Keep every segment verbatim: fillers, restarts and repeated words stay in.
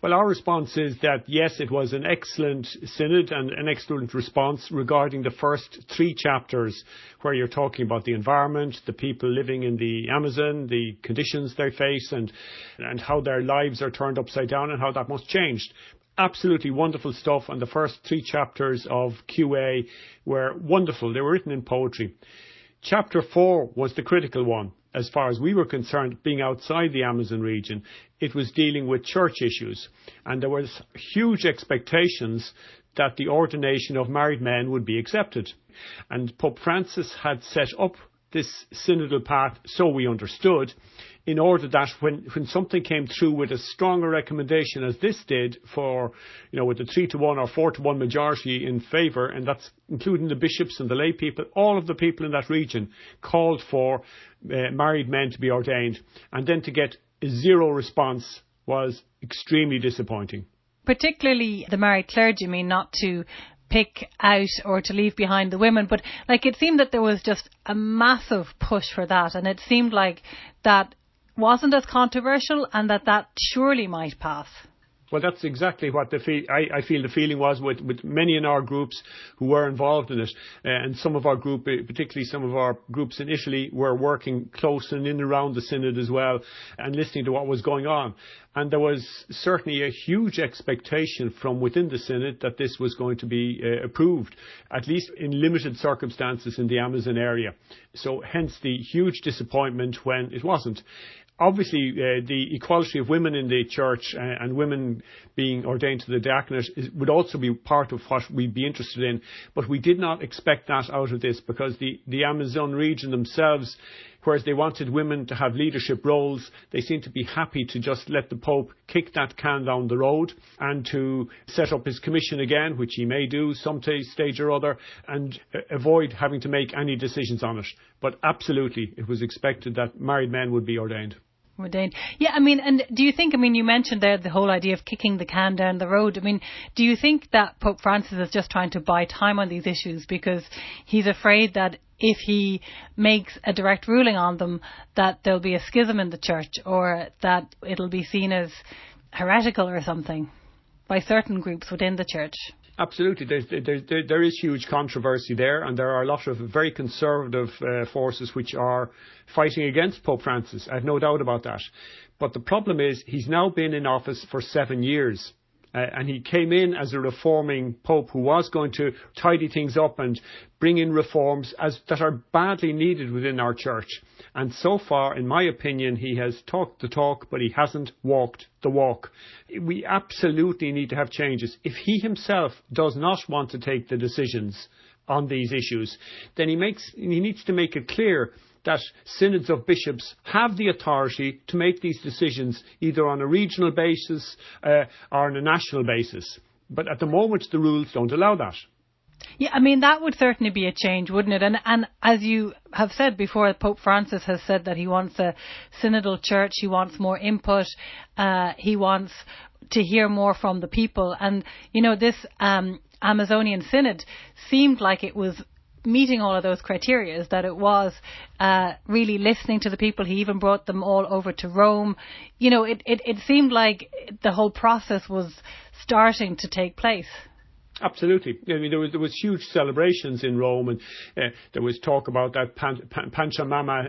Well, our response is that, yes, it was an excellent synod and an excellent response regarding the first three chapters, where you're talking about the environment, the people living in the Amazon, the conditions they face, and, and how their lives are turned upside down and how that must change. Absolutely wonderful stuff. And the first three chapters of Q A were wonderful. They were written in poetry. Chapter four was the critical one. As far as we were concerned, being outside the Amazon region, it was dealing with church issues. And there was huge expectations that the ordination of married men would be accepted. And Pope Francis had set up this synodal path, so we understood, in order that when, when something came through with a stronger recommendation, as this did, for, you know, with the three to one or four to one majority in favour, and that's including the bishops and the lay people, all of the people in that region called for uh, married men to be ordained. And then to get a zero response was extremely disappointing. Particularly the married clergy, I mean, not to pick out or to leave behind the women, but like it seemed that there was just a massive push for that, and it seemed like that wasn't as controversial and that that surely might pass. Well, that's exactly what the fe- I, I feel the feeling was with, with many in our groups who were involved in it. Uh, and some of our group, particularly some of our groups in Italy, were working close and in and around the synod as well and listening to what was going on. And there was certainly a huge expectation from within the synod that this was going to be uh, approved, at least in limited circumstances in the Amazon area. So hence the huge disappointment when it wasn't. Obviously, uh, the equality of women in the church uh, and women being ordained to the diaconate is, would also be part of what we'd be interested in. But we did not expect that out of this, because the, the Amazon region themselves, whereas they wanted women to have leadership roles, they seem to be happy to just let the Pope kick that can down the road and to set up his commission again, which he may do some t- stage or other, and uh, avoid having to make any decisions on it. But absolutely, it was expected that married men would be ordained. Ordained. Yeah, I mean, and do you think, I mean, you mentioned there the whole idea of kicking the can down the road. I mean, do you think that Pope Francis is just trying to buy time on these issues because he's afraid that if he makes a direct ruling on them, that there'll be a schism in the church, or that it'll be seen as heretical or something by certain groups within the church? Absolutely. There's, there, there, there is huge controversy there, and there are a lot of very conservative uh, forces which are fighting against Pope Francis. I have no doubt about that. But the problem is he's now been in office for seven years. Uh, and he came in as a reforming Pope who was going to tidy things up and bring in reforms as that are badly needed within our church. And so far, in my opinion, he has talked the talk, but he hasn't walked the walk. We absolutely need to have changes. If he himself does not want to take the decisions on these issues, then he makes he needs to make it clear that synods of bishops have the authority to make these decisions either on a regional basis uh, or on a national basis. But at the moment, the rules don't allow that. Yeah, I mean, that would certainly be a change, wouldn't it? And and as you have said before, Pope Francis has said that he wants a synodal church, he wants more input, uh, he wants to hear more from the people. And, you know, this um, Amazonian synod seemed like it was meeting all of those criteria, that it was uh, really listening to the people. He even brought them all over to Rome. You know, it, it, it seemed like the whole process was starting to take place. Absolutely. I mean, there was there was huge celebrations in Rome, and uh, there was talk about that Pan, Pan, Pachamama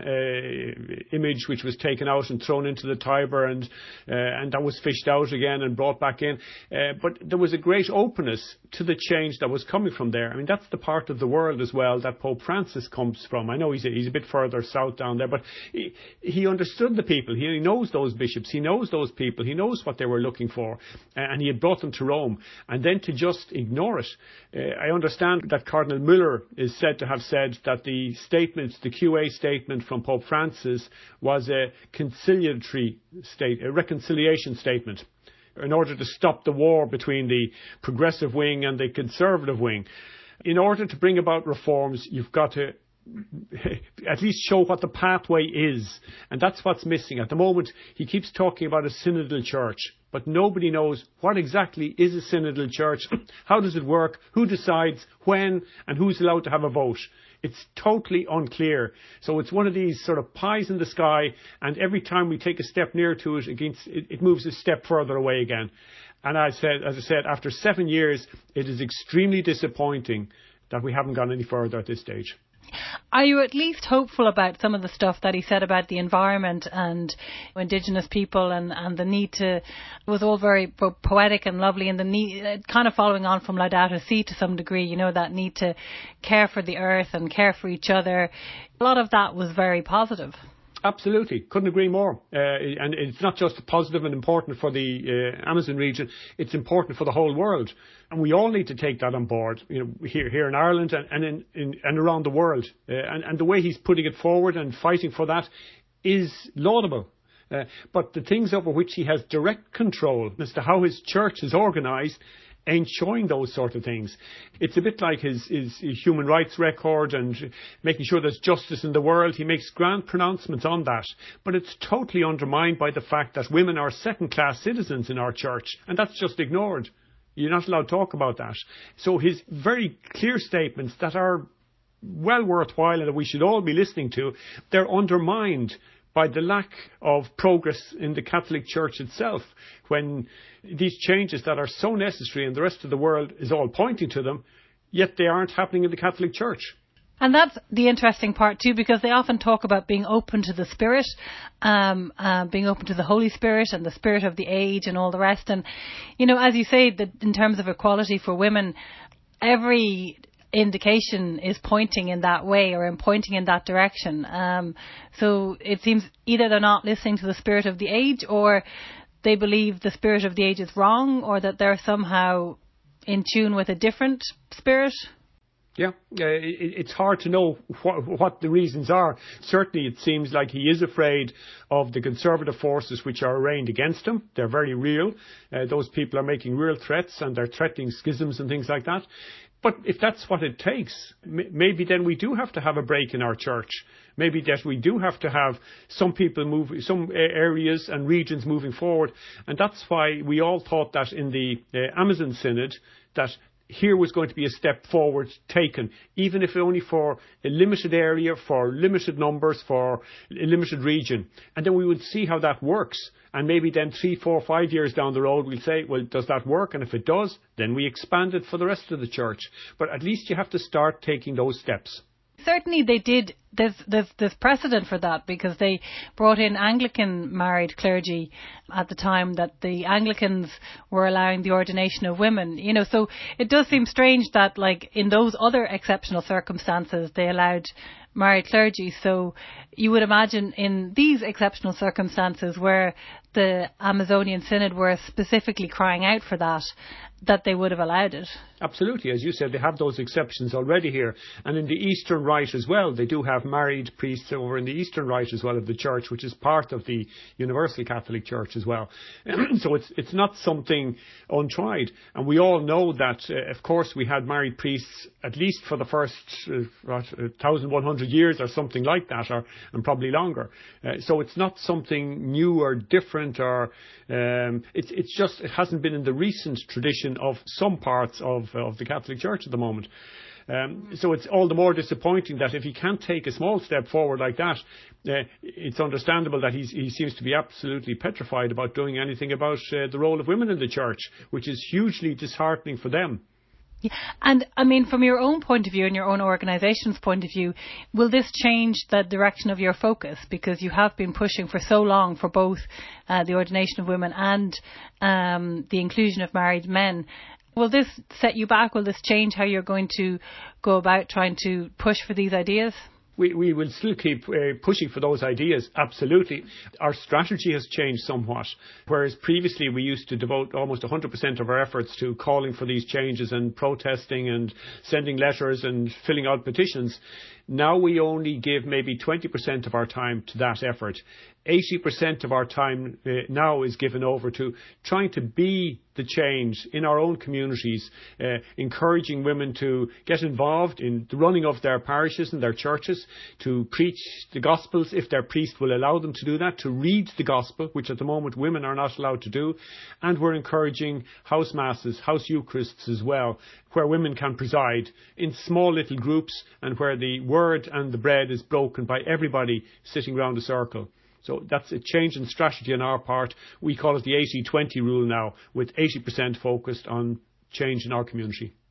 uh, image, which was taken out and thrown into the Tiber, and uh, and that was fished out again and brought back in. Uh, but there was a great openness to the change that was coming from there. I mean, that's the part of the world as well that Pope Francis comes from. I know he's a, he's a bit further south down there, but he, he understood the people. He knows those bishops. He knows those people. He knows what they were looking for, and he had brought them to Rome. And then to just ignore it. Uh, I understand that Cardinal Müller is said to have said that the statement, the Q A statement from Pope Francis, was a conciliatory state, a reconciliation statement, in order to stop the war between the progressive wing and the conservative wing. In order to bring about reforms, you've got to at least show what the pathway is, and that's what's missing at the moment. He keeps talking about a synodal church, but nobody knows what exactly is a synodal church. How does it work? Who decides when, and who's allowed to have a vote? It's totally unclear. So it's one of these sort of pies in the sky, and every time we take a step nearer to it, against, it, it moves a step further away again. And I said, as I said, after seven years, it is extremely disappointing that we haven't gone any further at this stage. Are you at least hopeful about some of the stuff that he said about the environment and Indigenous people and, and the need to, it was all very po- poetic and lovely, and the need, kind of following on from Laudato Si to some degree, you know, that need to care for the earth and care for each other. A lot of that was very positive. Absolutely. Couldn't agree more. Uh, and it's not just positive and important for the uh, Amazon region, it's important for the whole world. And we all need to take that on board, you know, here here in Ireland and, and, in, in, and around the world. Uh, and, and the way he's putting it forward and fighting for that is laudable. Uh, but the things over which he has direct control as to how his church is organised ain't showing those sort of things. It's a bit like his, his, his human rights record and making sure there's justice in the world. He makes grand pronouncements on that, but it's totally undermined by the fact that women are second-class citizens in our church, and that's just ignored. You're not allowed to talk about that. So his very clear statements that are well worthwhile and that we should all be listening to, they're undermined by the lack of progress in the Catholic Church itself, when these changes that are so necessary and the rest of the world is all pointing to them, yet they aren't happening in the Catholic Church. And that's the interesting part too, because they often talk about being open to the Spirit, um, uh, being open to the Holy Spirit and the Spirit of the age and all the rest. And, you know, as you say, that in terms of equality for women, every indication is pointing in that way or in pointing in that direction. Um, so it seems either they're not listening to the spirit of the age, or they believe the spirit of the age is wrong, or that they're somehow in tune with a different spirit. Yeah, uh, it, it's hard to know what, what the reasons are. Certainly it seems like he is afraid of the conservative forces which are arrayed against him. They're very real. Uh, those people are making real threats, and they're threatening schisms and things like that. But if that's what it takes, maybe then we do have to have a break in our church. Maybe that we do have to have some people move, some areas and regions moving forward. And that's why we all thought that in the uh, Amazon Synod, that here was going to be a step forward taken, even if only for a limited area, for limited numbers, for a limited region. And then we would see how that works. And maybe then three, four, five years down the road, we'll say, well, does that work? And if it does, then we expand it for the rest of the church. But at least you have to start taking those steps. Certainly they did. There's, there's, there's precedent for that, because they brought in Anglican married clergy at the time that the Anglicans were allowing the ordination of women. You know, so it does seem strange that, like, in those other exceptional circumstances, they allowed married clergy. So you would imagine in these exceptional circumstances where the Amazonian Synod were specifically crying out for that, that they would have allowed it. Absolutely. As you said, they have those exceptions already here. And in the Eastern Rite as well, they do have married priests over in the Eastern Rite as well of the Church, which is part of the Universal Catholic Church as well. So it's it's not something untried. And we all know that, uh, of course, we had married priests at least for the first uh, what, one thousand one hundred years or something like that, or and probably longer. Uh, so it's not something new or different, or um, it's it's just it hasn't been in the recent tradition of some parts of of the Catholic Church at the moment. Um, so it's all the more disappointing that if he can't take a small step forward like that, uh, it's understandable that he's, he seems to be absolutely petrified about doing anything about uh, the role of women in the church, which is hugely disheartening for them. Yeah. And I mean, from your own point of view and your own organisation's point of view, will this change the direction of your focus? Because you have been pushing for so long for both uh, the ordination of women and um, the inclusion of married men. Will this set you back? Will this change how you're going to go about trying to push for these ideas? We, we will still keep uh, pushing for those ideas, absolutely. Our strategy has changed somewhat, whereas previously we used to devote almost one hundred percent of our efforts to calling for these changes and protesting and sending letters and filling out petitions. Now we only give maybe twenty percent of our time to that effort. eighty percent of our time uh, now is given over to trying to be the change in our own communities, uh, encouraging women to get involved in the running of their parishes and their churches, to preach the Gospels if their priest will allow them to do that, to read the Gospel, which at the moment women are not allowed to do, and we're encouraging house masses, house Eucharists as well, where women can preside in small little groups and where the word and the bread is broken by everybody sitting around a circle. So that's a change in strategy on our part. We call it the eighty twenty rule now, with eighty percent focused on change in our community.